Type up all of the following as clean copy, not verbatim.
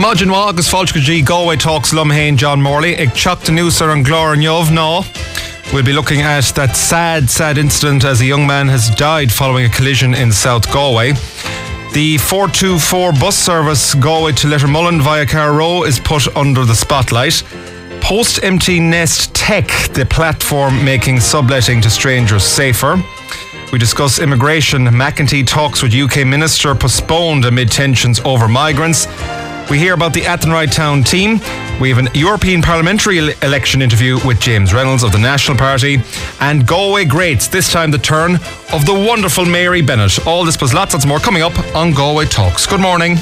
Imagine what agus Falchka G Galway talks Lumhain John Morley ag chuck the news and glor and yov no. We'll be looking at that sad incident as a young man has died following a collision in South Galway. The 424 bus service Galway to Lettermullen via Carrow is put under the spotlight. Post-empty nest tech, the platform making subletting to strangers safer. We discuss immigration. McEntee talks with UK Minister postponed amid tensions over migrants. We hear about the Athenry Town team. We have an European parliamentary election interview with James Reynolds of the National Party. And Galway greats, this time the turn of the wonderful Mary Bennett. All this plus lots more coming up on Galway Talks. Good morning.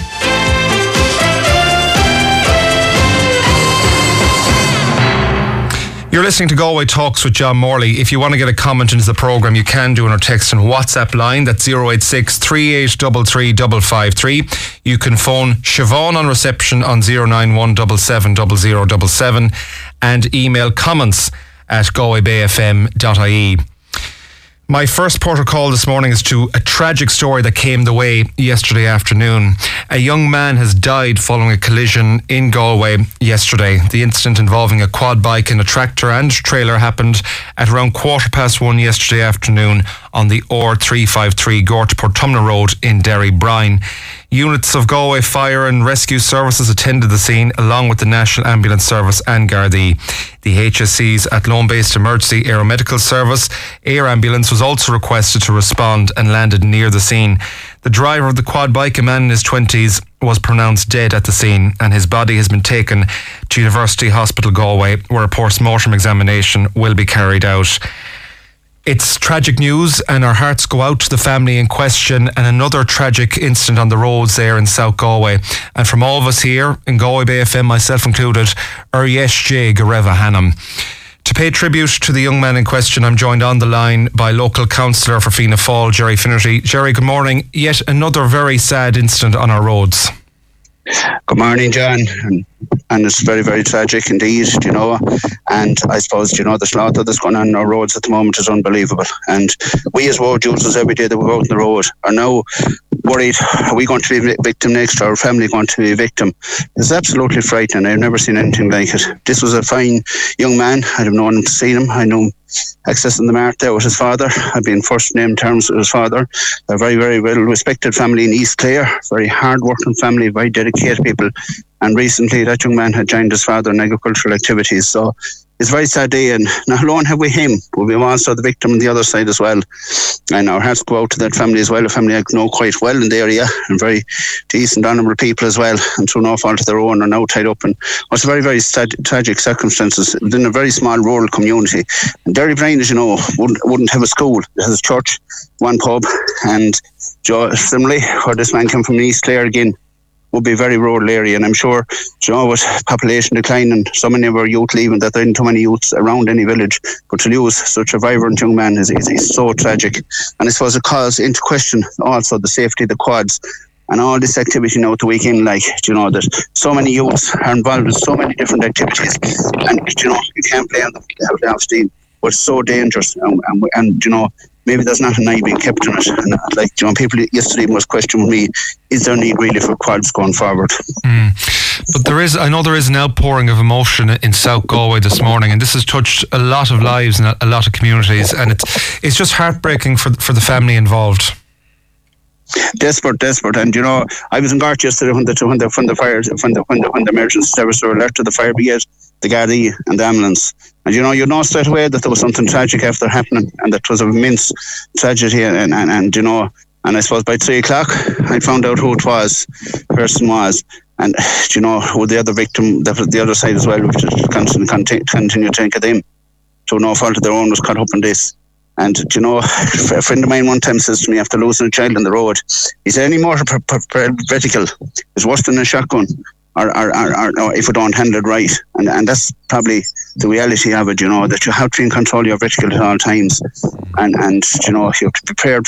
You're listening to Galway Talks with John Morley. If you want to get a comment into the programme, you can do on our text and WhatsApp line. That's 086 3833 553. You can phone Siobhan on reception on 091 77 0077 and email comments at galwaybayfm.ie. My first port of call this morning is to a tragic story that came the way yesterday afternoon. A young man has died following a collision in Galway yesterday. The incident involving a quad bike and a tractor and trailer happened at around 1:15 yesterday afternoon on the R353 Gort Portumna Road in Derry Brine. Units of Galway Fire and Rescue Services attended the scene along with the National Ambulance Service and Gardaí. The HSC's Athlone-based Emergency Aeromedical Service air ambulance was also requested to respond and landed near the scene. The driver of the quad bike, a man in his 20s, was pronounced dead at the scene and his body has been taken to University Hospital Galway where a post-mortem examination will be carried out. It's tragic news and our hearts go out to the family in question and another tragic incident on the roads there in South Galway. And from all of us here in Galway Bay FM, myself included, Yesh J. Gareva Hannam. To pay tribute to the young man in question, I'm joined on the line by local councillor for Fianna Fáil, Jerry Finnerty. Jerry, good morning. Yet another very sad incident on our roads. Good morning, John. And it's very, very tragic indeed, you know. And I suppose, you know, the slaughter that's going on our roads at the moment is unbelievable. And we as road users every day that we're out on the road are now worried, are we going to be a victim next, or our family going to be a victim? It's absolutely frightening. I've never seen anything like it. This was a fine young man. I'd have known him to see him. I knew him accessing the mart there with his father. I've been first name terms with his father. A very, very well respected family in East Clare, very hard working family, very dedicated people. And recently that young man had joined his father in agricultural activities. So it's a very sad day, and not alone have we him, but we also the victim on the other side as well. And our hearts go out to that family as well, a family I know quite well in the area, and very decent, honourable people as well, and through no fault of their own are now tied up in what's very, very tragic circumstances within a very small rural community. And Derry Brine, as you know, wouldn't have a school. It has a church, one pub, and similarly, where this man came from East Clare again, would be a very rural area, and I'm sure, you know, with population decline and so many of our youth leaving, that there aren't too many youths around any village, but to lose such a vibrant young man is so tragic. And I suppose it calls into question also the safety of the quads and all this activity now at the weekend, like, you know, that so many youths are involved in so many different activities, and, you know, you can't play on them, they have to have steam, but it's so dangerous, and you know, maybe there's not an eye being kept on it. And like, you know, people yesterday was questioning me, is there a need really for quads going forward? But I know there is an outpouring of emotion in South Galway this morning, and this has touched a lot of lives and a lot of communities, and it's just heartbreaking for the family involved. Desperate, and you know, I was in Gort yesterday when the emergency service were alert to the fire brigade, the Gardaí and the ambulance, and you know straight away that there was something tragic after happening, and that was an immense tragedy, and you know, and I suppose by 3:00 I found out who it was, the person was, and you know, who the other victim, the other side as well, which is continue to think of them, to no fault of their own, was caught up in this. And, you know, a friend of mine one time says to me after losing a child on the road, he said, any more vertical is worse than a shotgun, or if we don't handle it right. And that's probably the reality of it, you know, that you have to be in control of your vertical at all times. And you know, you have to be prepared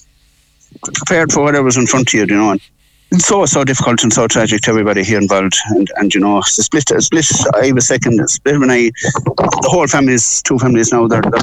for whatever's in front of you, you know. It's so difficult and so tragic to everybody here involved, and you know, it's a split. I have a second split when the whole families, two families now, they're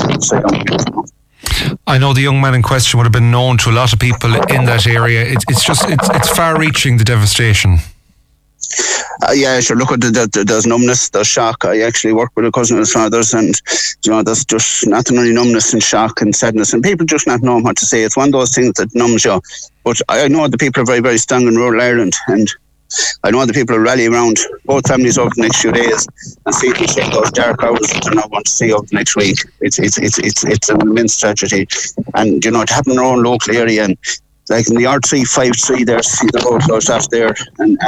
I know the young man in question would have been known to a lot of people in that area. It's far-reaching, the devastation. Yeah, sure. Look, there's numbness, there's shock. I actually work with a cousin of his father's, and there's just not only numbness and shock and sadness, and people just not knowing what to say. It's one of those things that numbs you. But I know the people are very, very strong in rural Ireland, and I know the people will rally around both families over the next few days and see if we shake those dark hours that they're not going to see over the next week. It's an immense tragedy, and to happen in our own local area, and like in the R353 there, see the road closed off there, and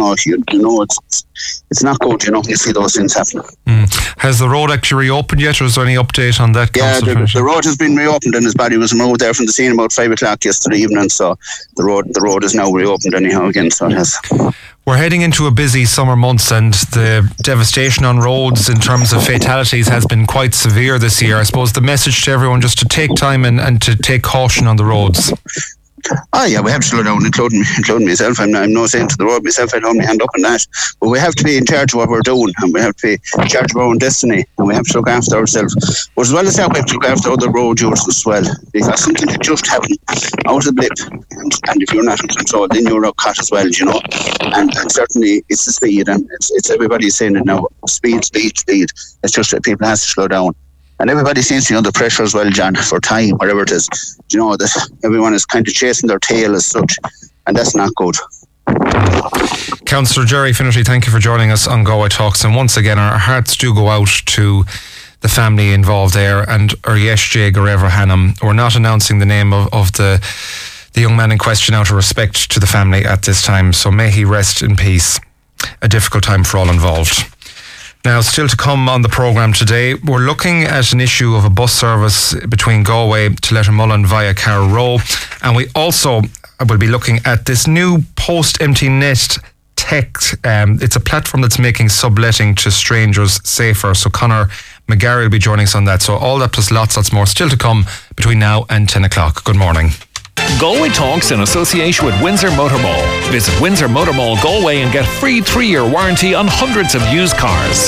it's not good. You see those things happening. Has the road actually reopened yet, or is there any update on that? Yeah, the road has been reopened, and his body was removed there from the scene about 5 o'clock yesterday evening. So the road is now reopened anyhow again. So it has. We're heading into a busy summer months, and the devastation on roads in terms of fatalities has been quite severe this year. I suppose the message to everyone just to take time and to take caution on the roads. Oh yeah, we have to slow down, including myself. I'm no saying to the road myself, I'd hold my hand up on that. But we have to be in charge of what we're doing, and we have to be in charge of our own destiny, and we have to look after ourselves. But as well as that, we have to look after other road users as well, because something could just happen out of the blip, and if you're not in control, then you're out caught as well, And certainly it's the speed, and it's everybody's saying it now. Speed. It's just that people have to slow down. And everybody seems to be under pressure as well, John, for time, whatever it is. That everyone is kind of chasing their tail as such, and that's not good. Councillor Jerry Finnerty, thank you for joining us on Galway Talks. And once again, our hearts do go out to the family involved there, and J. Guerrero Hannam. We're not announcing the name of the young man in question out of respect to the family at this time, so may he rest in peace. A difficult time for all involved. Now, still to come on the programme today, we're looking at an issue of a bus service between Galway to Lettermullen via Carrow, and we also will be looking at this new post-empty net tech. It's a platform that's making subletting to strangers safer. So Conor McGarry will be joining us on that. So all that plus lots more still to come between now and 10 o'clock. Good morning. Galway Talks in association with Windsor Motor Mall. Visit Windsor Motor Mall Galway and get free 3-year warranty on hundreds of used cars.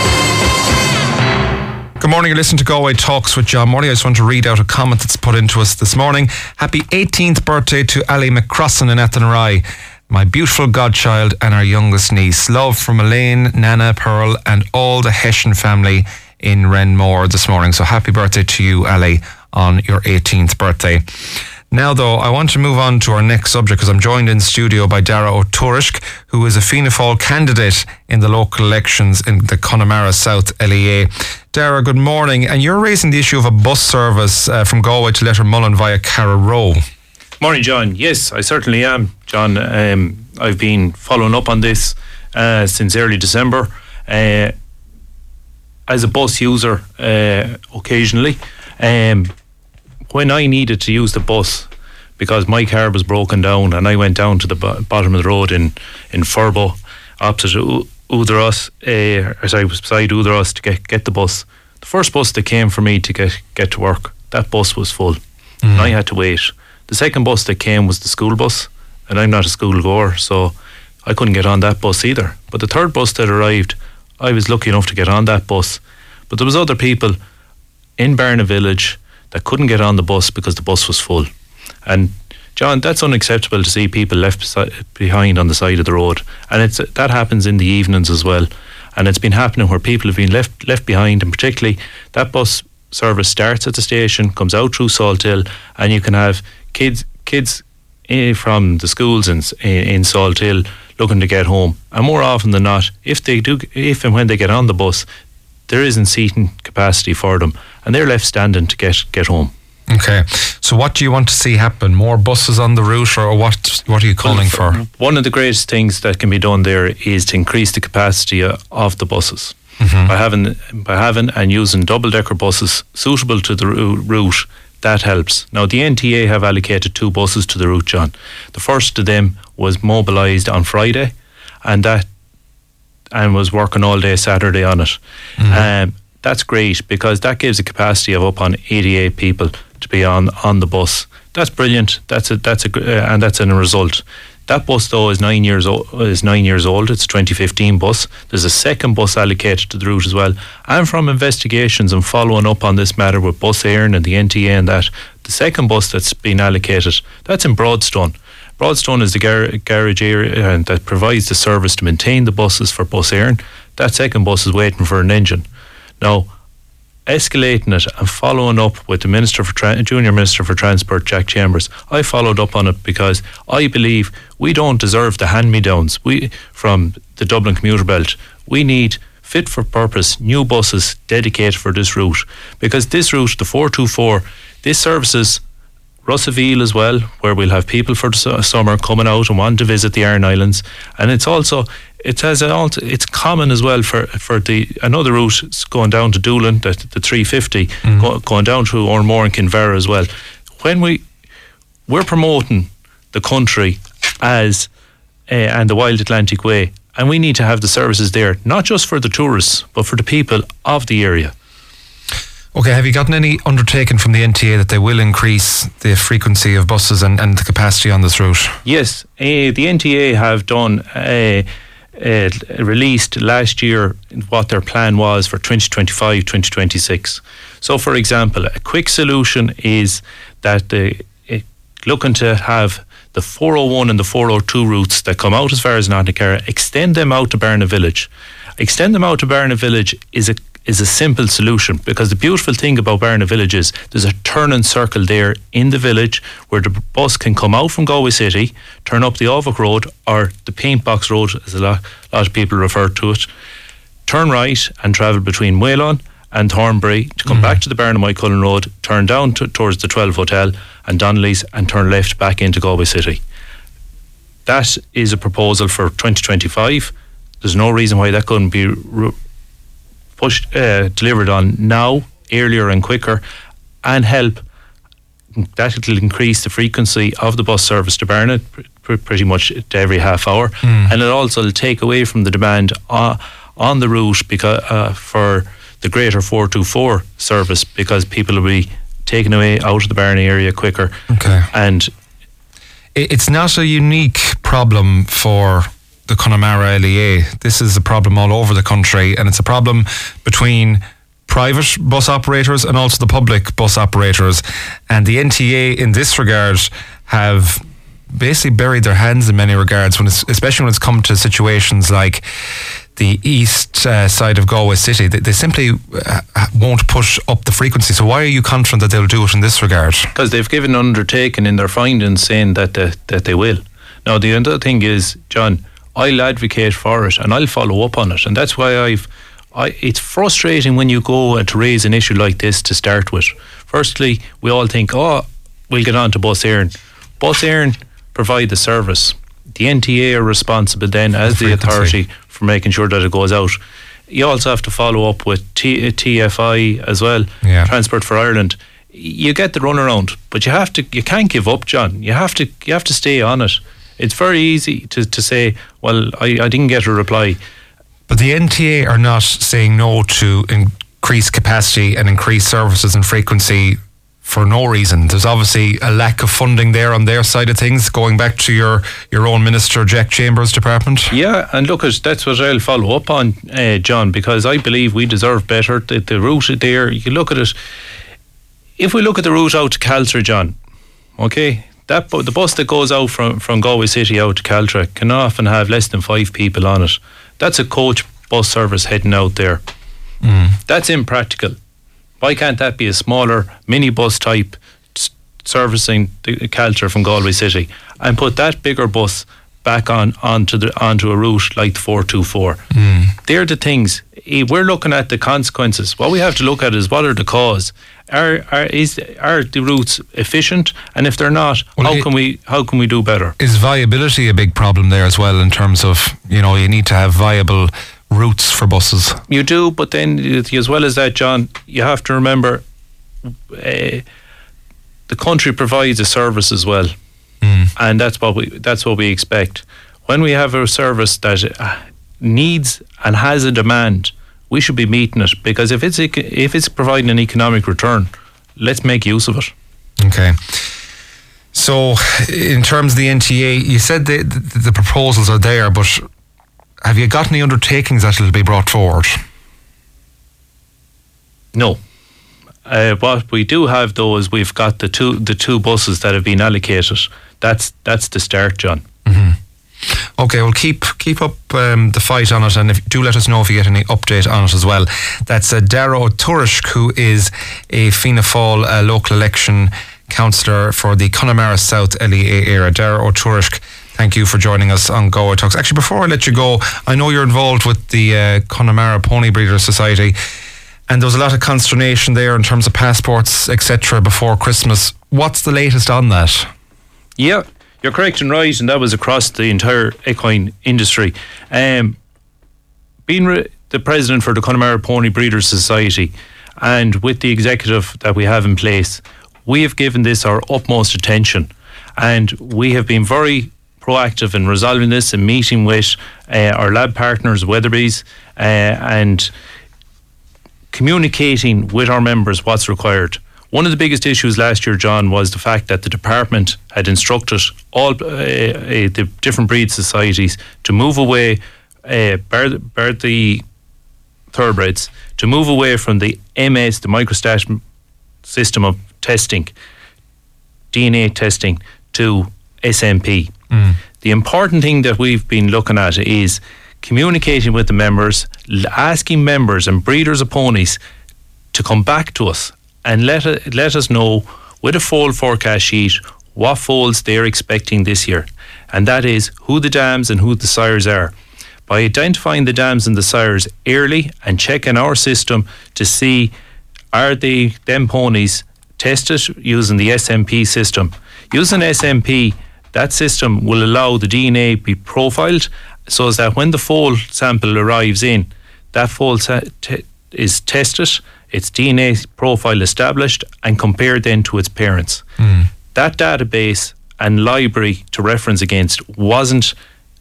Good morning, you're listening to Galway Talks with John Morley. I just want to read out a comment that's put into us this morning. Happy 18th birthday to Ali McCrossan in Athenry, my beautiful godchild and our youngest niece. Love from Elaine, Nana, Pearl and all the Hessian family in Renmore this morning. So happy birthday to you, Ali, on your 18th birthday. Now, though, I want to move on to our next subject because I'm joined in studio by Dara O'Tourish, who is a Fianna Fáil candidate in the local elections in the Connemara South LEA. Dara, good morning. And you're raising the issue of a bus service from Galway to Lettermullen via Carrow. Morning, John. Yes, I certainly am, John. I've been following up on this since early December. As a bus user, occasionally, when I needed to use the bus because my car was broken down and I went down to the bottom of the road in Furbo, opposite Udaros, beside Udaros to get the bus. The first bus that came for me to get to work, that bus was full. And I had to wait. The second bus that came was the school bus, and I'm not a school goer, so I couldn't get on that bus either. But the third bus that arrived, I was lucky enough to get on that bus. But there was other people in Barna Village that couldn't get on the bus because the bus was full. And John, that's unacceptable to see people left behind on the side of the road. And that happens in the evenings as well. And it's been happening where people have been left behind, and particularly that bus service starts at the station, comes out through Salthill, and you can have kids from the schools in Salthill looking to get home. And more often than not, if and when they get on the bus, there isn't seating capacity for them, and they're left standing to get home. Okay, so what do you want to see happen? More buses on the route, or what are you calling for? One of the greatest things that can be done there is to increase the capacity of the buses. By having and using double-decker buses suitable to the route. That helps. Now, the NTA have allocated 2 buses to the route, John. The first of them was mobilised on Friday, and was working all day Saturday on it. That's great because that gives a capacity of up on 88 people to be on the bus. That's brilliant. And that's a result. That bus though is 9 years old. It's a 2015 bus. There's a second bus allocated to the route as well. And from investigations and following up on this matter with Bus Éireann and the NTA and that, the second bus that's been allocated, that's in Broadstone. Broadstone is the garage area that provides the service to maintain the buses for Bus Éireann. That second bus is waiting for an engine. Now, escalating it and following up with the Junior Minister for Transport, Jack Chambers, I followed up on it because I believe we don't deserve the hand-me-downs from the Dublin commuter belt. We need fit for purpose new buses dedicated for this route, because this route, the 424, this services Russellville as well, where we'll have people for the summer coming out and want to visit the Aran Islands, and it's common as well for another route going down to Doolin, the 350, going down to Ormore and Kinvara as well. When we're promoting the country as and the Wild Atlantic Way, and we need to have the services there, not just for the tourists, but for the people of the area. Okay, have you gotten any undertaking from the NTA that they will increase the frequency of buses and the capacity on this route? Yes, the NTA have done released last year what their plan was for 2025, 2026. So, for example, a quick solution is that they're looking to have the 401 and the 402 routes that come out as far as Nottingham, extend them out to Barna Village. Extend them out to Barna Village is a simple solution, because the beautiful thing about Barna Village is there's a turn and circle there in the village where the bus can come out from Galway City, turn up the Ovach Road, or the Paint Box Road, as a lot of people refer to it, turn right and travel between Whalon and Thornbury to come back to the Barna Cullen Road, turn down towards the 12 Hotel and Donnelly's, and turn left back into Galway City. That is a proposal for 2025. There's no reason why that couldn't be delivered on now, earlier and quicker, and help. That will increase the frequency of the bus service to Barna pretty much to every half hour, and it also will take away from the demand on the route because for the greater 424 service, because people will be taken away out of the Barna area quicker. Okay. And it's not a unique problem for the Connemara LEA. This is a problem all over the country, and it's a problem between private bus operators and also the public bus operators. And the NTA in this regard have basically buried their hands in many regards, especially when it's come to situations like the east side of Galway City. They simply won't push up the frequency. So why are you confident that they'll do it in this regard? Because they've given an undertaking in their findings saying that they will. Now, the other thing is, John, I'll advocate for it and I'll follow up on it, and that's why it's frustrating when you go to raise an issue like this to start with. Firstly, we all think, we'll get on to Bus Éireann. Bus Éireann provide the service. The NTA are responsible then as the authority for making sure that it goes out. You also have to follow up with TFI as well, Transport for Ireland. You get the runaround, but you can't give up, John. You have to stay on it. It's very easy to say, well, I didn't get a reply. But the NTA are not saying no to increase capacity and increase services and frequency for no reason. There's obviously a lack of funding there on their side of things, going back to your own Minister, Jack Chambers' department. Yeah, and look, that's what I'll follow up on, John, because I believe we deserve better. The route there, you can look at it. If we look at the route out to Caltra, John, okay, the bus that goes out from Galway City out to Caltra can often have less than 5 people on it. That's a coach bus service heading out there. That's impractical. Why can't that be a smaller minibus type servicing the Caltra from Galway City, and put that bigger bus back onto a route like the 424? They're the things. We're looking at the consequences. What we have to look at is, what are the cause? Are the routes efficient? And if they're not, how can we do better? Is viability a big problem there as well, in terms of, you need to have viable routes for buses? You do, but then as well as that, John, you have to remember the country provides a service as well, and that's what we expect. When we have a service that needs and has a demand, we should be meeting it, because if it's providing an economic return, let's make use of it. Okay. So, in terms of the NTA, you said the proposals are there, but have you got any undertakings that will be brought forward? No. What we do have though is we've got the two buses that have been allocated. That's the start, John. Okay, well keep up the fight on it, and do let us know if you get any update on it as well. That's Darragh Tuirsk, who is a Fianna Fáil local election councillor for the Connemara South LEA area. Darragh Tuirsk, thank you for joining us on Galway Talks. Actually, before I let you go, I know you're involved with the Connemara Pony Breeders Society, and there was a lot of consternation there in terms of passports, etc. before Christmas. What's the latest on that? Yeah, you're correct and right, and that was across the entire equine industry. Being the president for the Connemara Pony Breeders Society, and with the executive that we have in place, we have given this our utmost attention, and we have been very proactive in resolving this and meeting with our lab partners, Weatherby's, and communicating with our members what's required. One of the biggest issues last year, John, was the fact that the department had instructed all the different breed societies to move away, bar the thoroughbreds, to move away from the MS, the microstat system of testing, DNA testing, to SMP. The important thing that we've been looking at is communicating with the members, asking members and breeders of ponies to come back to us and let us know with a foal forecast sheet what foals they're expecting this year, and that is who the dams and who the sires are. By identifying the dams and the sires early and checking our system to see are them ponies tested using the SMP system. Using SMP, that system will allow the DNA to be profiled so as that when the foal sample arrives in, that foal is tested, its DNA profile established, and compared then to its parents. That database and library to reference against wasn't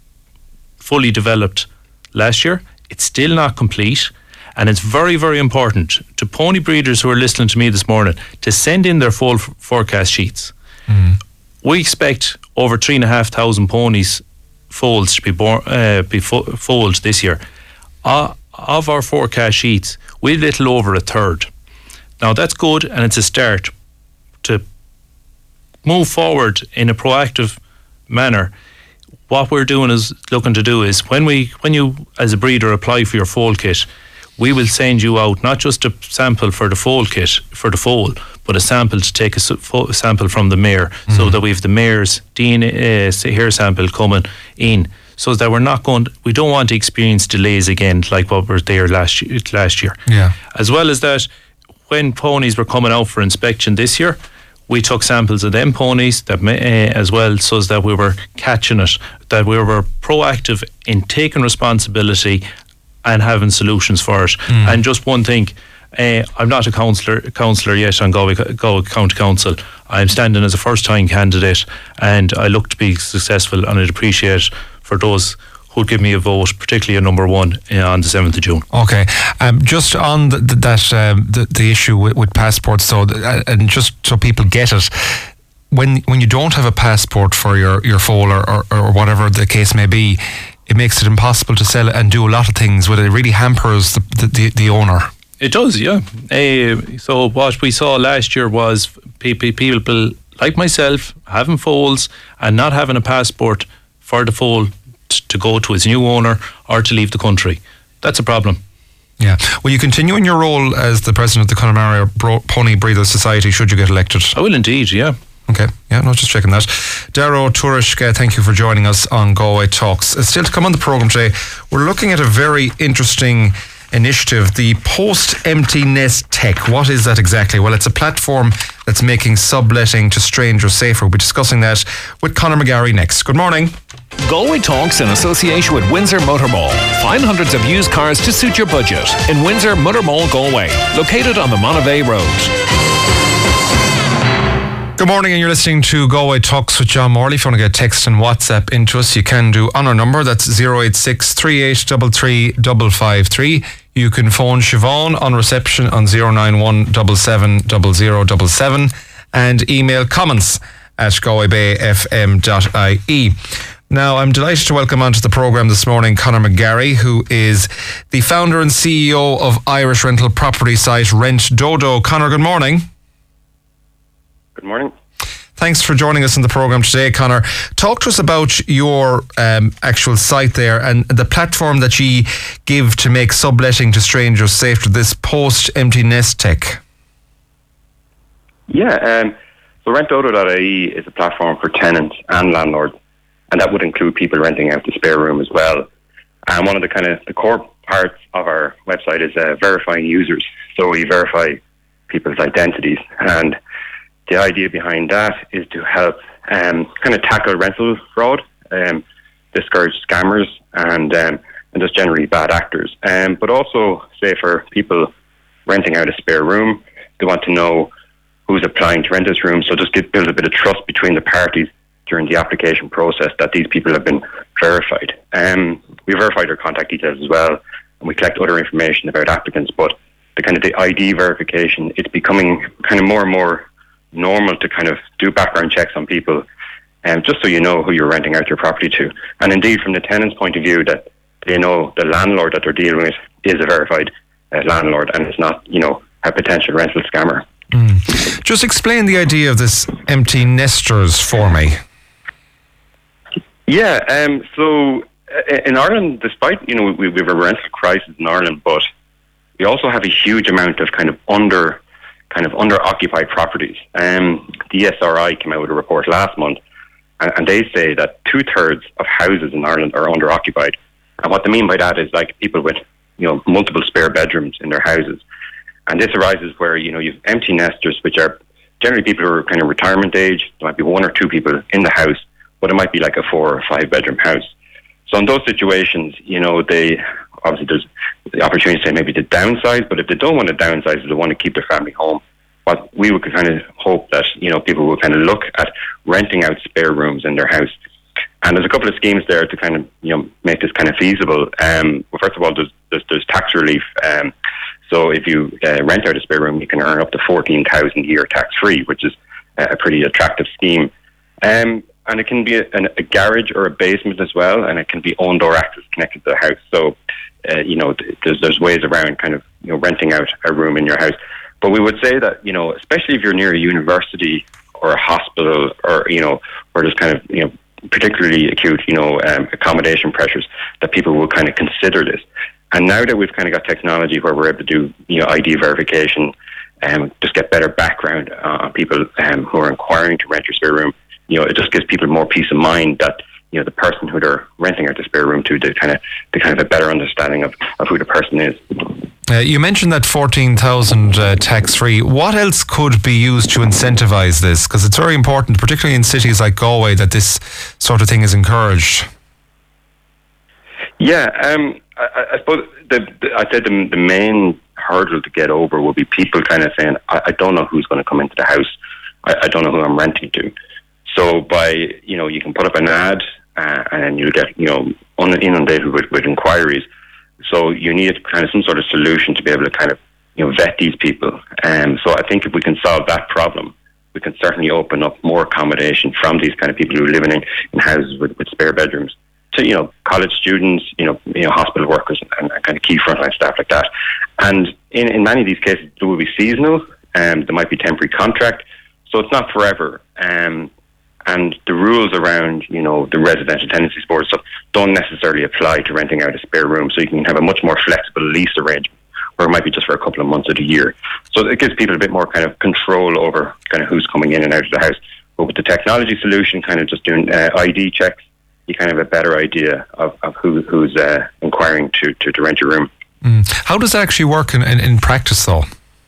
fully developed last year. It's still not complete, and it's very, very important to pony breeders who are listening to me this morning to send in their foal forecast sheets. We expect over 3,500 ponies foals to be foaled this year. Of our forecast sheets, we're a little over a third. Now that's good, and it's a start to move forward in a proactive manner. What we're looking to do is when you as a breeder apply for your foal kit, we will send you out not just a sample for the foal kit for the foal, but a sample to take a sample from the mare, so that we have the mare's DNA hair sample coming in, so that we don't want to experience delays again like what were there last year. Yeah. As well as that, when ponies were coming out for inspection this year, we took samples of them ponies that as well, so that we were catching it, that we were proactive in taking responsibility and having solutions for it. And just one thing, I'm not a councillor yet on Galway County Council. I'm standing as a first-time candidate, and I look to be successful, and I'd appreciate for those who'd give me a vote, particularly a number one on the 7th of June. Okay. Just on the issue with passports, so and just so people get it, when you don't have a passport for your foal or whatever the case may be, it makes it impossible to sell it and do a lot of things with it. It really hampers the owner. It does, yeah. So what we saw last year was people like myself having foals and not having a passport for the foal to go to its new owner or to leave the country. That's a problem. Yeah. Will you continue in your role as the president of the Connemara Pony Breeders Society should you get elected? I will indeed, yeah. Okay, yeah, no, just checking that. Darragh Tuirsk, thank you for joining us on Galway Talks. Still to come on the programme today, we're looking at a very interesting initiative, the Post-Empty Nest Tech. What is that exactly? Well, it's a platform that's making subletting to strangers safer. We'll be discussing that with Conor McGarry next. Good morning. Galway Talks in association with Windsor Motor Mall. Find hundreds of used cars to suit your budget in Windsor Motor Mall, Galway, located on the Monavea Road. Good morning, and you're listening to Galway Talks with John Morley. If you want to get text and WhatsApp into us, you can do on our number. That's 086 3833 553. You can phone Siobhan on reception on 091 77 0077 and email comments at galwaybayfm.ie. Now, I'm delighted to welcome onto the programme this morning Conor McGarry, who is the founder and CEO of Irish rental property site Rent Dodo. Conor, good morning. Good morning. Thanks for joining us on the programme today, Conor. Talk to us about your actual site there and the platform that you give to make subletting to strangers safe to this post-empty nest tech. Yeah, so rentdodo.ie is a platform for tenants and landlords, and that would include people renting out the spare room as well. And one of the core parts of our website is verifying users. So we verify people's identities, and the idea behind that is to help kind of tackle rental fraud, discourage scammers, and just generally bad actors. But also, say for people renting out a spare room, they want to know who's applying to rent this room. So just build a bit of trust between the parties during the application process that these people have been verified. We verified their contact details as well, and we collect other information about applicants. But the ID verification, it's becoming kind of more and more normal to kind of do background checks on people, just so you know who you're renting out your property to. And indeed, from the tenant's point of view, that they know the landlord that they're dealing with is a verified landlord, and it's not, a potential rental scammer. Just explain the idea of this empty nesters for me. Yeah, so in Ireland, despite, we have a rental crisis in Ireland, but we also have a huge amount of kind of under-occupied properties. The SRI came out with a report last month, and they say that 2/3 of houses in Ireland are under-occupied. And what they mean by that is like people with, multiple spare bedrooms in their houses. And this arises where, you've empty nesters, which are generally people who are kind of retirement age. There might be one or two people in the house, but it might be like a 4 or 5 bedroom house. So in those situations, they obviously there's the opportunity to say maybe to downsize, but if they don't want to downsize, they want to keep their family home. But we would kind of hope that, people will kind of look at renting out spare rooms in their house. And there's a couple of schemes there to kind of, make this kind of feasible. Well, first of all, there's tax relief. So if you rent out a spare room, you can earn up to $14,000 a year tax-free, which is a pretty attractive scheme. And it can be a garage or a basement as well, and it can be own-door access connected to the house. So, there's ways around kind of, renting out a room in your house. But we would say that, especially if you're near a university or a hospital or, where there's kind of, particularly acute, accommodation pressures, that people will kind of consider this. And now that we've kind of got technology where we're able to do, ID verification, just get better background on people who are inquiring to rent your spare room, it just gives people more peace of mind that, the person who they're renting out the spare room to, they kind of a better understanding of who the person is. You mentioned that 14,000 tax-free. What else could be used to incentivise this? Because it's very important, particularly in cities like Galway, that this sort of thing is encouraged. Yeah, I suppose I'd say the main hurdle to get over will be people kind of saying, I don't know who's going to come into the house. I don't know who I'm renting to. So by, you can put up an ad and then you'll get, inundated with inquiries. So you need kind of some sort of solution to be able to kind of, vet these people. So I think if we can solve that problem, we can certainly open up more accommodation from these kind of people who are living in houses with spare bedrooms to, college students, hospital workers and kind of key frontline staff like that. And in many of these cases, it will be seasonal, there might be temporary contract, so it's not forever. And the rules around, the residential tenancies board stuff don't necessarily apply to renting out a spare room. So you can have a much more flexible lease arrangement, where it might be just for a couple of months of the year. So it gives people a bit more kind of control over kind of who's coming in and out of the house. But with the technology solution, kind of just doing ID checks, you kind of have a better idea of who's inquiring to rent your room. How does that actually work in practice, though?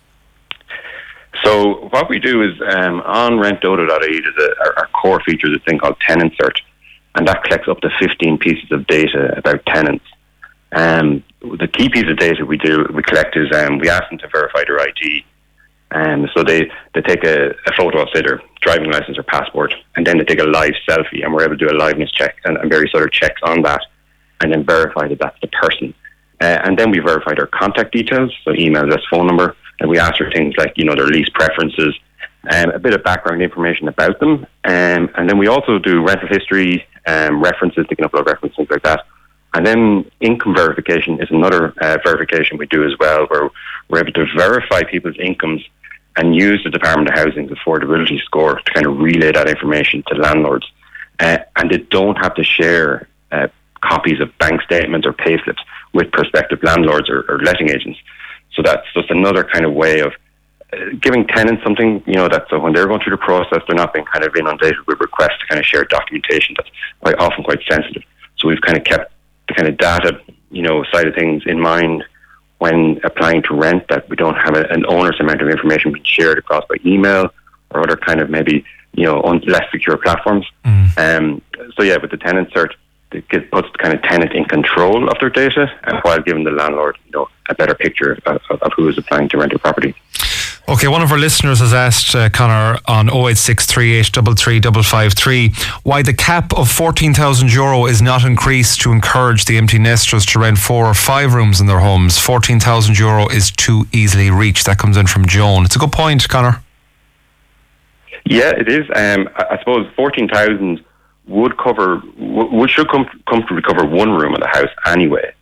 So what we do is on rentdodo.ie, our core feature is a thing called Tenant Search, and that collects up to 15 pieces of data about tenants. The key piece of data we collect is we ask them to verify their ID. So they take a photo of, say, their driving license or passport, and then they take a live selfie, and we're able to do a liveness check and various other checks on that, and then verify that that's the person. And then we verify their contact details, so email address, phone number, and we ask for things like, their lease preferences, a bit of background information about them. And then we also do rental history, references, they can upload references, things like that. And then income verification is another verification we do as well, where we're able to verify people's incomes and use the Department of Housing's affordability score to kind of relay that information to landlords. And they don't have to share copies of bank statements or payslips with prospective landlords or letting agents. So that's just another kind of way of giving tenants something, that so when they're going through the process, they're not being kind of inundated with requests to kind of share documentation that's often quite sensitive. So we've kind of kept the kind of data, side of things in mind when applying to rent, that we don't have an onerous amount of information being shared across by email or other kind of maybe, less secure platforms. So yeah, with the tenant cert, it puts the kind of tenant in control of their data, while giving the landlord, a better picture of who is applying to rent a property. Okay, one of our listeners has asked Conor on 08638335553 why the cap of €14,000 is not increased to encourage the empty nesters to rent 4 or 5 rooms in their homes. €14,000 is too easily reached. That comes in from Joan. It's a good point, Conor. Yeah, it is. I suppose 14,000 should comfortably cover one room of the house anyway.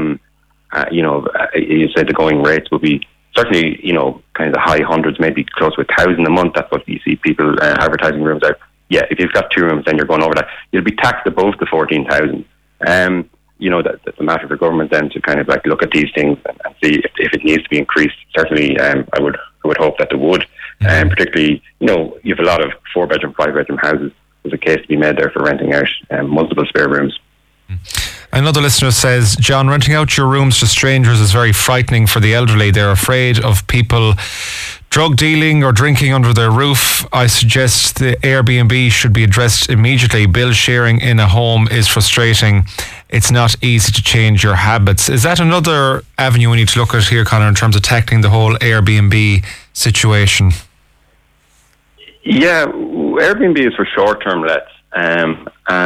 You said the going rates would be certainly, kind of the high hundreds, maybe close to 1,000 a month. That's what you see people advertising rooms out. Yeah, if you've got 2 rooms, then you're going over that. You'll be taxed above the 14,000. That's a matter for government then to kind of look at these things and see if it needs to be increased. Certainly, I would hope that they would. Particularly, you have a lot of 4-bedroom, 5-bedroom houses. There's a case to be made there for renting out multiple spare rooms. Another listener says, John, renting out your rooms to strangers is very frightening for the elderly. They're afraid of people drug dealing or drinking under their roof. I suggest the Airbnb should be addressed immediately. Bill sharing in a home is frustrating. It's not easy to change your habits. Is that another avenue we need to look at here, Conor, in terms of tackling the whole Airbnb situation? Yeah, Airbnb is for short-term lets, and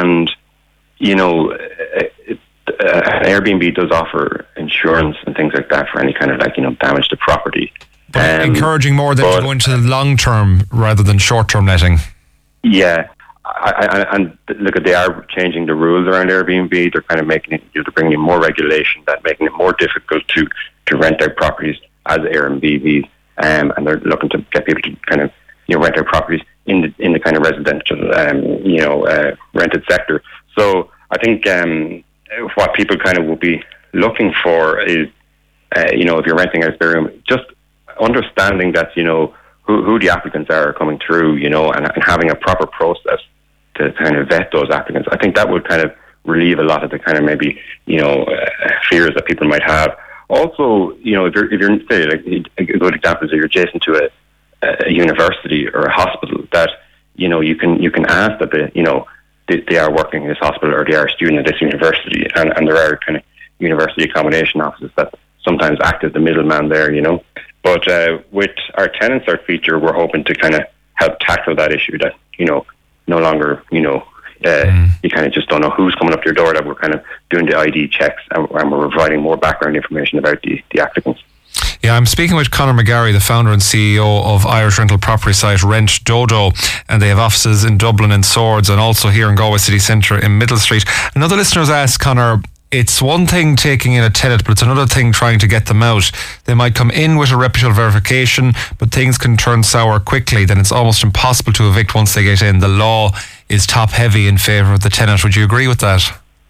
Airbnb does offer insurance and things like that for any kind of damage to property. But encouraging more than to go into long-term rather than short-term letting. Yeah, and look, they are changing the rules around Airbnb. They're kind of making it, they're bringing in more regulation, that making it more difficult to rent out properties as Airbnb, and they're looking to get people to kind of rent out properties in the kind of residential rented sector. So I think what people kind of will be looking for is, if you're renting out a spare room, just understanding that, who the applicants are coming through, and having a proper process to kind of vet those applicants. I think that would kind of relieve a lot of the kind of maybe, fears that people might have. Also, if you're say, a good example is if you're adjacent to a university or a hospital, that, you can ask that they are working in this hospital or they are a student at this university, and there are kind of university accommodation offices that sometimes act as the middleman there, But with our tenant cert feature, we're hoping to kind of help tackle that issue that, no longer, you kind of just don't know who's coming up to your door, that we're kind of doing the ID checks and we're providing more background information about the applicants. Yeah, I'm speaking with Conor McGarry, the founder and CEO of Irish rental property site Rent Dodo, and they have offices in Dublin and Swords and also here in Galway City Centre in Middle Street. Another listener's asked, Conor, it's one thing taking in a tenant, but it's another thing trying to get them out. They might come in with a reputable verification, but things can turn sour quickly. Then it's almost impossible to evict once they get in. The law is top heavy in favour of the tenant. Would you agree with that?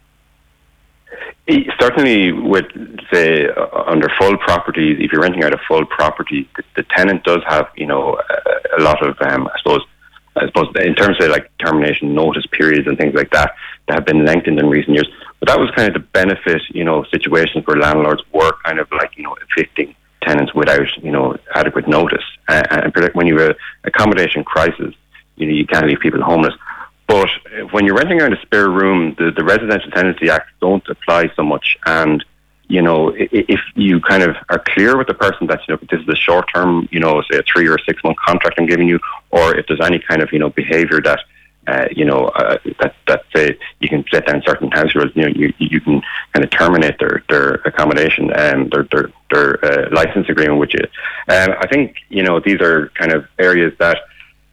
Certainly, with say under full properties, if you're renting out a full property, the tenant does have a lot of I suppose in terms of termination notice periods and things like that have been lengthened in recent years. But that was kind of the benefit, situations where landlords were kind of evicting tenants without adequate notice, and when you have an accommodation crisis, you can't leave people homeless. But when you're renting out a spare room, the Residential Tenancy Act don't apply so much. And, if you kind of are clear with the person that, this is a short term, say a 3 or 6 month contract I'm giving you, or if there's any kind of, behavior that, that say you can set down certain house rules, you can kind of terminate their accommodation and their license agreement with you. I think, these are kind of areas that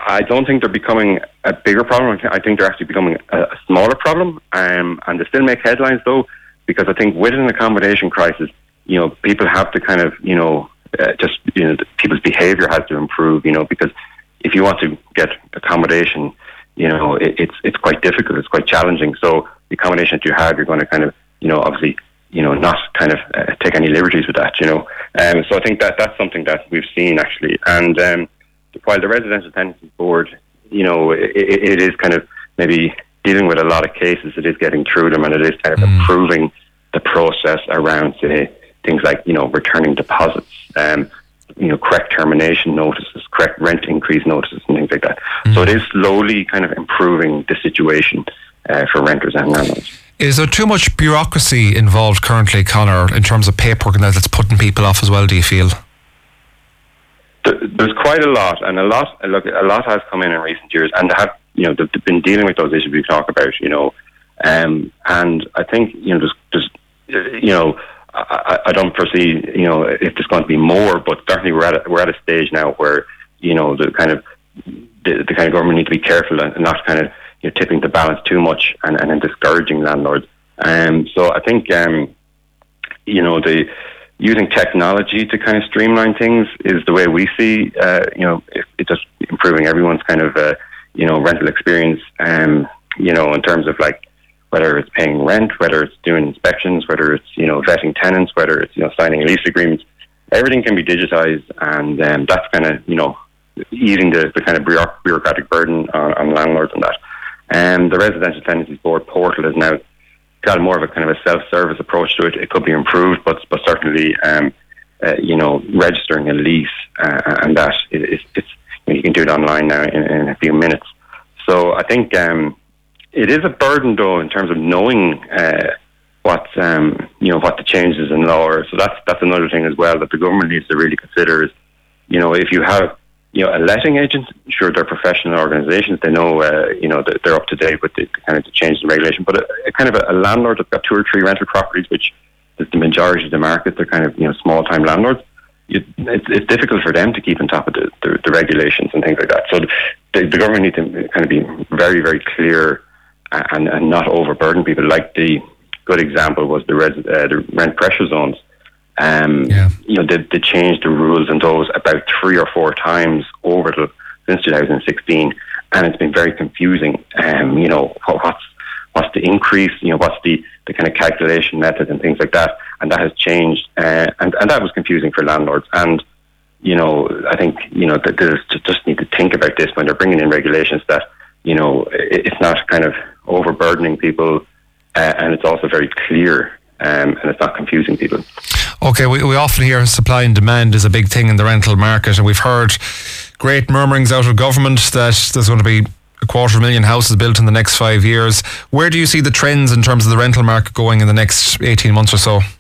I don't think they're becoming a bigger problem. I think they're actually becoming a smaller problem, and they still make headlines though, because I think with an accommodation crisis, people have to kind of, people's behaviour has to improve, because if you want to get accommodation, it's quite difficult, it's quite challenging. So the accommodation that you have, you're going to kind of, obviously, not kind of take any liberties with that, so I think that's something that we've seen actually. And while the Residential Tenancies Board, it is kind of maybe dealing with a lot of cases, it is getting through them, and it is kind of improving the process around, say, things like, returning deposits, correct termination notices, correct rent increase notices, and things like that. So it is slowly kind of improving the situation for renters and landlords. Is there too much bureaucracy involved currently, Conor, in terms of paperwork and that's putting people off as well, do you feel? There's quite a lot, and a lot has come in recent years, and they've been dealing with those issues we talk about, and I think, I don't foresee, if there's going to be more, but certainly we're at a stage now where, the kind of government need to be careful and not kind of, tipping the balance too much and discouraging landlords. So I think, the using technology to kind of streamline things is the way we see, it's just improving everyone's kind of, rental experience, in terms of like, whether it's paying rent, whether it's doing inspections, whether it's, vetting tenants, whether it's, signing lease agreements, everything can be digitized, and that's kind of, easing the kind of bureaucratic burden on landlords and that. And the Residential Tenancies Board portal has now got more of a kind of a self-service approach to it. It could be improved, but certainly, registering a lease and that it's you can do it online now in a few minutes. So I think it is a burden though in terms of knowing what the changes in law are. So that's another thing as well that the government needs to really consider is, if you have a letting agent, sure, they're professional organisations, they know that they're up to date with the kind of the changes in regulation, but a kind of a landlord that's got 2 or 3 rental properties, which is the majority of the market, they're kind of small time landlords. It's difficult for them to keep on top of the regulations and things like that. So the government needs to kind of be very, very clear and not overburden people. Like the good example was the rent pressure zones. They changed the rules in those about 3 or 4 times since 2016, and it's been very confusing. What's the increase? What's the kind of calculation method and things like that? And that has changed, and that was confusing for landlords. And I think that they just need to think about this when they're bringing in regulations that it's not kind of overburdening people, and it's also very clear. And it's not confusing people. Okay, we often hear supply and demand is a big thing in the rental market, and we've heard great murmurings out of government that there's going to be 250,000 houses built in the next 5 years. Where do you see the trends in terms of the rental market going in the next 18 months or so?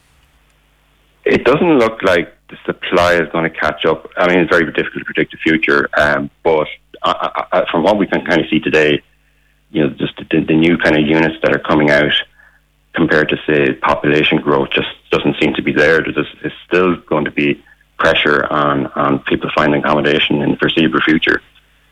It doesn't look like the supply is going to catch up. I mean, it's very difficult to predict the future, but from what we can kind of see today, just the new kind of units that are coming out, compared to, say, population growth, just doesn't seem to be there. There's still going to be pressure on people finding accommodation in the foreseeable future.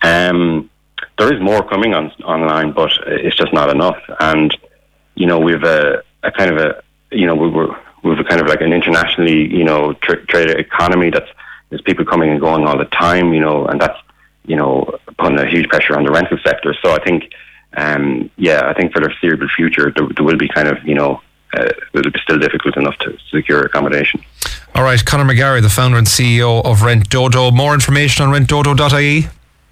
There is more coming online, but it's just not enough. And we've a kind of we've a kind of like an internationally traded economy there's people coming and going all the time, and that's putting a huge pressure on the rental sector. So I think. I think for the foreseeable future, there will be kind of, it'll be still difficult enough to secure accommodation. All right, Conor McGarry, the founder and CEO of Rent Dodo. More information on rentdodo.ie?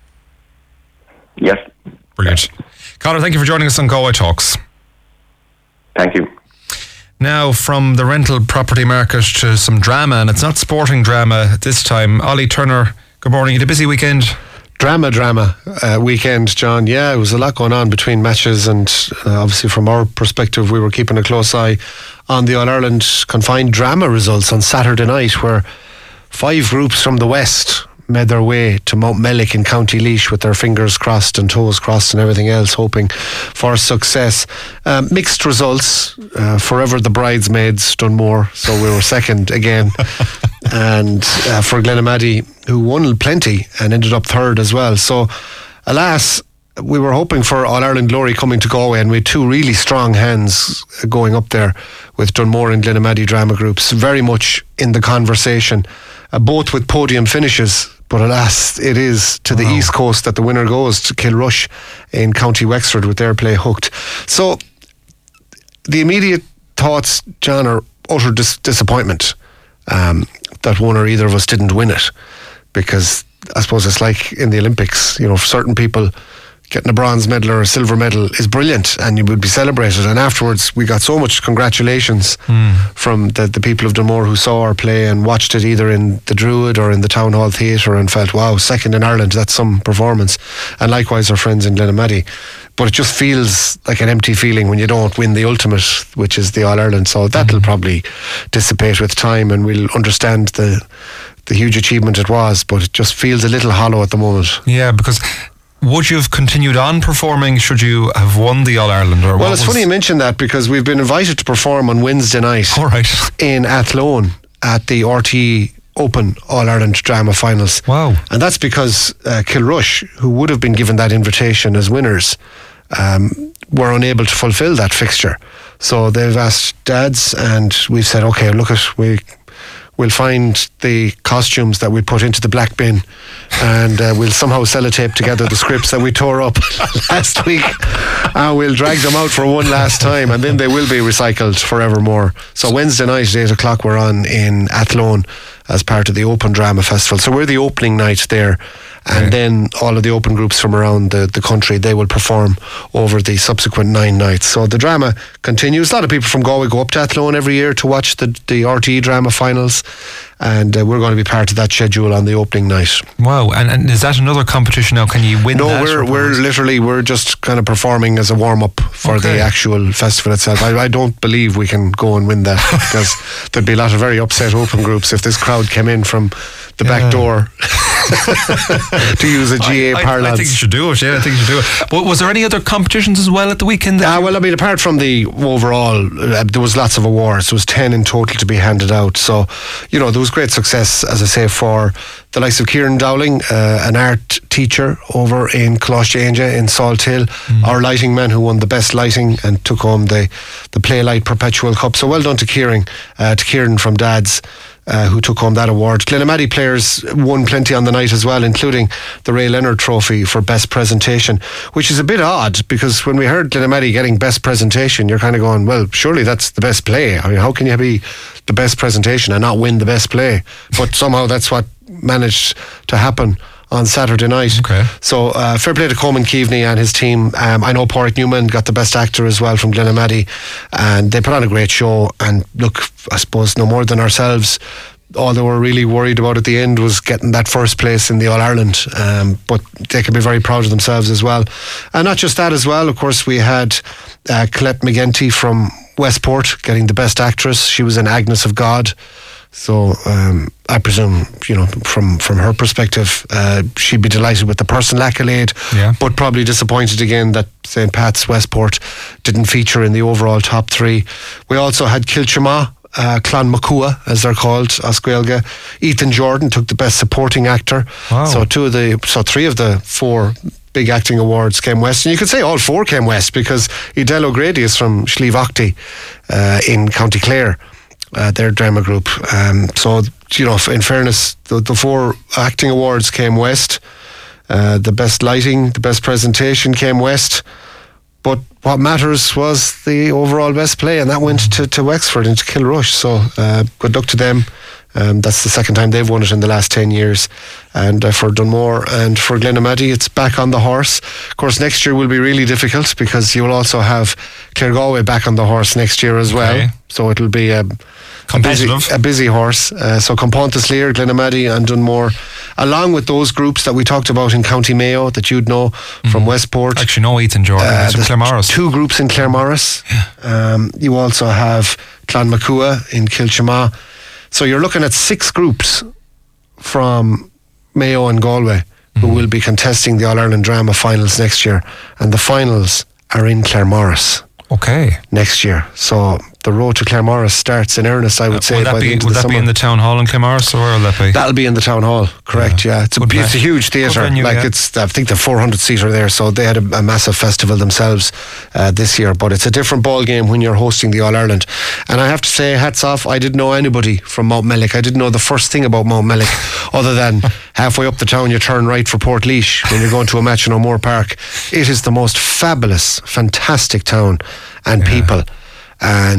Yes. Brilliant. Conor, thank you for joining us on Galway Talks. Thank you. Now, from the rental property market to some drama, and it's not sporting drama this time. Ollie Turner, good morning. You had a busy weekend? Drama weekend, John. Yeah, it was a lot going on between matches, and obviously from our perspective we were keeping a close eye on the All-Ireland confined drama results on Saturday night, where 5 groups from the West made their way to Mount Mellick in County Laois with their fingers crossed and toes crossed and everything else, hoping for success. Mixed results. Forever the bridesmaids Dunmore, so we were second again. And for Glenamaddy, who won plenty and ended up third as well. So, alas, we were hoping for All-Ireland glory coming to Galway, and we had two really strong hands going up there with Dunmore and Glenamaddy drama groups, very much in the conversation, both with podium finishes. But alas, it is to the east coast that the winner goes, to Kilrush in County Wexford with their play Hooked. So the immediate thoughts, John, are utter disappointment that one or either of us didn't win it, because I suppose it's like in the Olympics, you know, for certain people getting a bronze medal or a silver medal is brilliant and you would be celebrated, and afterwards we got so much congratulations from the people of Dunmore who saw our play and watched it either in the Druid or in the Town Hall Theatre and felt, wow, second in Ireland, that's some performance. And likewise our friends in Glenamaddy. But it just feels like an empty feeling when you don't win the ultimate, which is the All-Ireland. So that'll probably dissipate with time and we'll understand the huge achievement it was, but it just feels a little hollow at the moment. Yeah, because would you have continued on performing should you have won the All-Ireland? Well, it's funny you mention that, because we've been invited to perform on Wednesday night in Athlone at the RTE Open All-Ireland Drama Finals. Wow. And that's because Kilrush, who would have been given that invitation as winners, were unable to fulfil that fixture. So they've asked dads, and we've said, okay, look, we'll find the costumes that we put into the black bin, and we'll somehow sellotape together the scripts that we tore up last week, and we'll drag them out for one last time, and then they will be recycled forevermore. So Wednesday night at 8 o'clock we're on in Athlone as part of the Open Drama Festival. So we're the opening night there, and then all of the open groups from around the country, they will perform over the subsequent 9 nights. So the drama continues. A lot of people from Galway go up to Athlone every year to watch the RTE Drama Finals, and we're going to be part of that schedule on the opening night. Wow. And is that another competition now? Can you win that? No, we're just kind of performing as a warm-up for the actual festival itself. I don't believe we can go and win that, because there'd be a lot of very upset open groups if this crowd came in from the back door to use a GA parlance. I think you should do it. Yeah, I think you should do it. But was there any other competitions as well at the weekend? Well, I mean, apart from the overall, there was lots of awards. There was 10 in total to be handed out. So, you know, there was great success, as I say, for the likes of Kieran Dowling, an art teacher over in Colossia in Salt Hill, our lighting man who won the best lighting and took home the Playlight Perpetual Cup. So well done to Kieran from Dad's, who took home that award. Glenamaddy players won plenty on the night as well, including the Ray Leonard Trophy for Best Presentation, which is a bit odd, because when we heard Glenamaddy getting Best Presentation, you're kind of going, well, surely that's the best play. I mean, how can you be the best presentation and not win the best play? But somehow that's what managed to happen on Saturday night. Okay. So fair play to Coleman Keaveney and his team. I know Pádraig Newman got the best actor as well from Glenamaddy, and they put on a great show. And look, I suppose no more than ourselves, all they were really worried about at the end was getting that first place in the All-Ireland, but they can be very proud of themselves as well. And not just that as well, of course we had Colette McGenty from Westport getting the best actress. She was in Agnes of God. So I presume, you know, from her perspective, she'd be delighted with the personal accolade, but probably disappointed again that St. Pat's Westport didn't feature in the overall top 3. We also had Kilchama, Clan Makua, as they're called, Oscuelga. Ethan Jordan took the best supporting actor. Wow. So 3 of the 4 big acting awards came west, and you could say all 4 came west, because Edel O'Grady is from Slieve Aughty in County Clare. Their drama group. So, you know, in fairness, the 4 acting awards came west. The best lighting, the best presentation came west. But what matters was the overall best play, and that went to Wexford and to Kilrush. So good luck to them. That's the second time they've won it in the last 10 years. And for Dunmore and for Glenamaddy, it's back on the horse. Of course, next year will be really difficult, because you will also have Claregalway back on the horse next year as well. So it'll be a busy horse. So Compontas, Lear, Glenamaddy and Dunmore, along with those groups that we talked about in County Mayo that you'd know from Westport. Actually, no, Ethan Jordan. He's from Claremorris. 2 groups in Claremorris. You also have Clan Makua in Kilchama. So you're looking at 6 groups from Mayo and Galway, who will be contesting the All-Ireland Drama Finals next year. And the finals are in Claremorris. Okay. Next year. So the road to Claremorris starts in earnest, I would say. Would that be in the town hall in Claremorris, or where will that be? That'll be in the town hall, correct, yeah. It's a huge theatre. I think the 400 seater there, so they had a massive festival themselves this year, but it's a different ball game when you're hosting the All-Ireland. And I have to say, hats off, I didn't know anybody from Mountmellick. I didn't know the first thing about Mountmellick other than halfway up the town you turn right for Portlaoise when you're going to a match in O'Moore Park. It is the most fabulous, fantastic town and people. And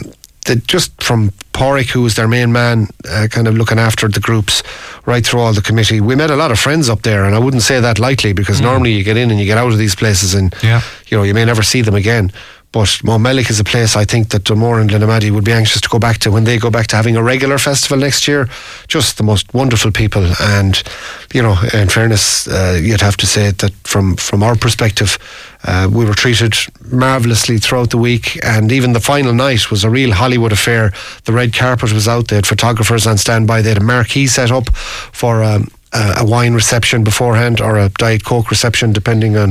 just from Porrick, who was their main man, kind of looking after the groups right through all the committee, we met a lot of friends up there, and I wouldn't say that lightly, because normally you get in and you get out of these places and you may never see them again. But Mountmellick is a place I think that Dunmore and Glenamaddy would be anxious to go back to when they go back to having a regular festival next year. Just the most wonderful people, and in fairness, you'd have to say that from our perspective, we were treated marvellously throughout the week, and even the final night was a real Hollywood affair. The red carpet was out, they had photographers on standby, they had a marquee set up for a wine reception beforehand, or a Diet Coke reception, depending on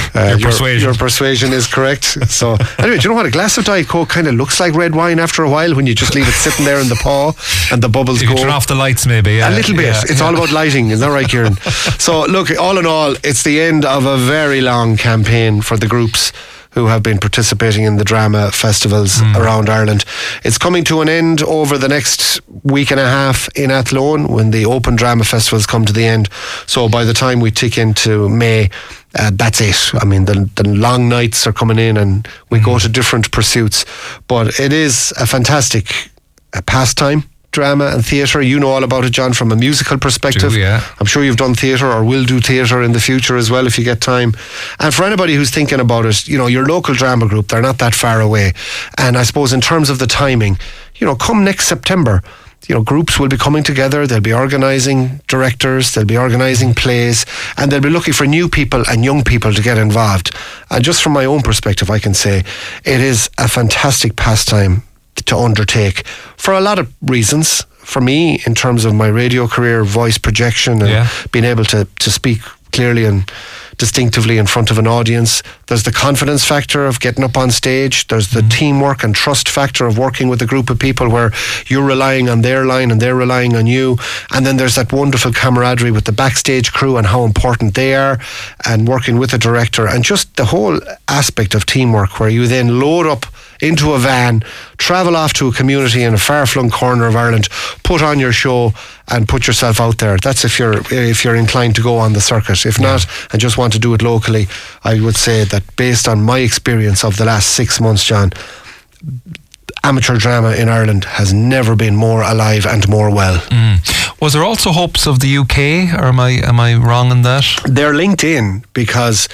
your persuasion is correct. So anyway, do you know what, a glass of Diet Coke kind of looks like red wine after a while when you just leave it sitting there in the paw and the bubbles go. You can turn off the lights maybe. A little bit. It's all about lighting, isn't that right, Kieran? So look, all in all, it's the end of a very long campaign for the groups who have been participating in the drama festivals around Ireland. It's coming to an end over the next week and a half in Athlone when the open drama festivals come to the end. So by the time we tick into May, that's it. I mean, the long nights are coming in and we go to different pursuits. But it is a fantastic pastime. Drama and theatre, you know all about it, John, from a musical perspective. I'm sure you've done theatre or will do theatre in the future as well if you get time. And for anybody who's thinking about it, your local drama group, they're not that far away. And I suppose in terms of the timing, come next September, groups will be coming together, they'll be organising directors, they'll be organising plays, and they'll be looking for new people and young people to get involved. And just from my own perspective, I can say it is a fantastic pastime to undertake for a lot of reasons. For me, in terms of my radio career, voice projection, and being able to speak clearly and distinctively in front of an audience. There's the confidence factor of getting up on stage. There's the teamwork and trust factor of working with a group of people where you're relying on their line and they're relying on you. And then there's that wonderful camaraderie with the backstage crew and how important they are, and working with a director, and just the whole aspect of teamwork where you then load up into a van, travel off to a community in a far-flung corner of Ireland, put on your show and put yourself out there. That's if you're inclined to go on the circuit. If not, and just want to do it locally, I would say that based on my experience of the last 6 months, John, amateur drama in Ireland has never been more alive and more well. Was there also hopes of the UK, or am I wrong in that? They're linked in because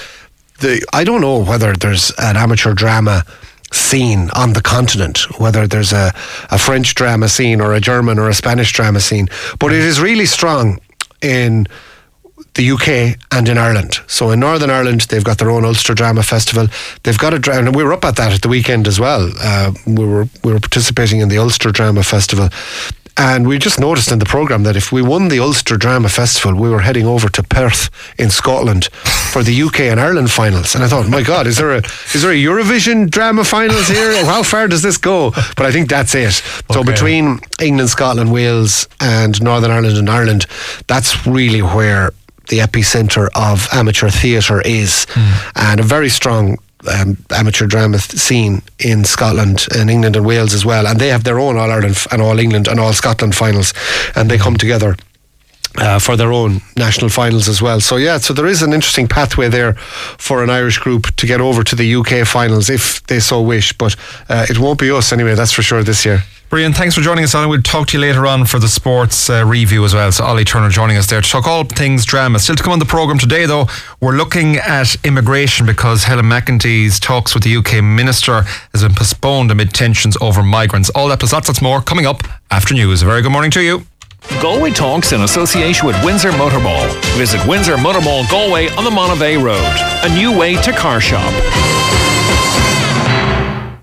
I don't know whether there's an amateur drama scene on the continent, whether there's a French drama scene or a German or a Spanish drama scene, but it is really strong in the UK and in Ireland. So in Northern Ireland, they've got their own Ulster Drama Festival. They've got and we were up at that at the weekend as well. We were participating in the Ulster Drama Festival. And we just noticed in the programme that if we won the Ulster Drama Festival, we were heading over to Perth in Scotland for the UK and Ireland finals. And I thought, my God, is there a Eurovision drama finals here? How far does this go? But I think that's it. So between England, Scotland, Wales and Northern Ireland and Ireland, that's really where the epicentre of amateur theatre is. And a very strong amateur drama scene in Scotland and England and Wales as well, and they have their own All Ireland and All England and All Scotland finals, and they come together for their own national finals as well. So there is an interesting pathway there for an Irish group to get over to the UK finals if they so wish, but it won't be us anyway, that's for sure, this year. Brian, thanks for joining us, Ollie. We'll talk to you later on for the sports review as well. So Ollie Turner joining us there to talk all things drama. Still to come on the programme today, though, we're looking at immigration because Helen McEntee's talks with the UK Minister has been postponed amid tensions over migrants. All that plus lots more coming up after news. A very good morning to you. Galway Talks in association with Windsor Motor Mall. Visit Windsor Motor Mall Galway on the Monavea Road. A new way to car shop.